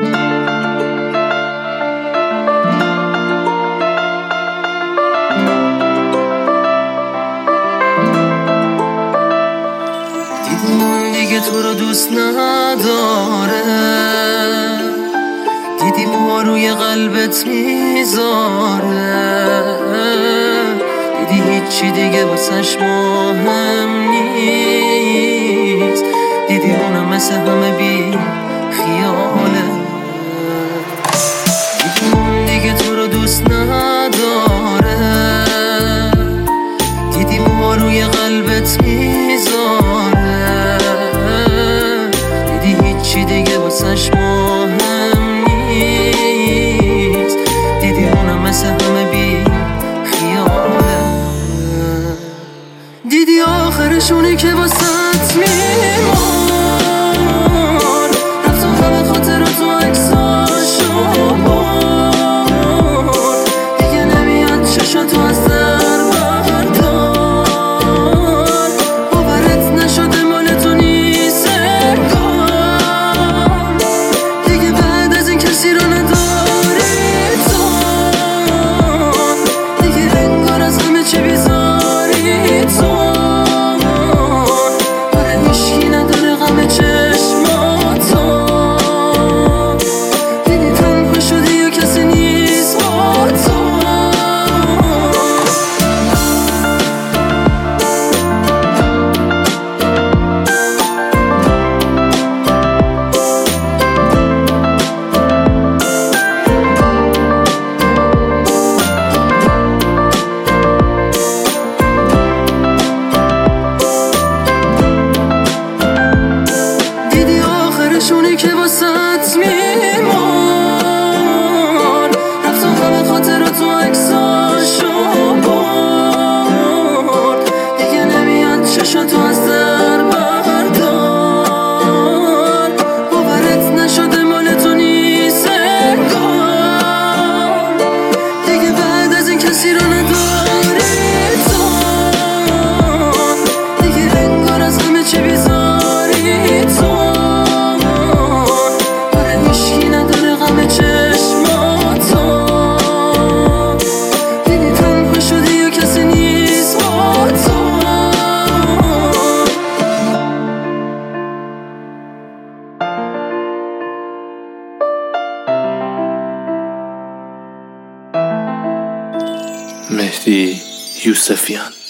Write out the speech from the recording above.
دیگه تو رو دوست نداره، دیدی پا روی قلبت میذاره، دیدی هیچی دیگه واسش مهم نیست، دیدی اونم مثل همه بی خیاله، دیدی اون دیگه تو رو دوست نداره، دیدی پا روی قلبت میذاره، هیچی دیگه واسش مهم نیست، دیدی اونم مثل همه بی خیاله، دیدی آخرشونی که واسط میمون، رفت و همه خاطرات و عکساشو برد، دیگه نمیاد چشاتو از در بردار، باورت نشده مال تو نیست دیگه، بعد از این کسی رو نداری تو، دیگه انگار از همه چی بیزاری تو، آره هیشکی نداره غم چشماتو، دیدی تنها شدی و کسی نیست با تو. شونی که واسط میمون، رفت و همه خاطرات و عکساشو برد، دیگه نمیاد چشاتو از در بردار، باورت نشده مال تو نیست انگار، دیگه بعد از این کسی رو نداری تو، دیگه انگار از همه چی بیزاری تو، مهدی یوسفیان.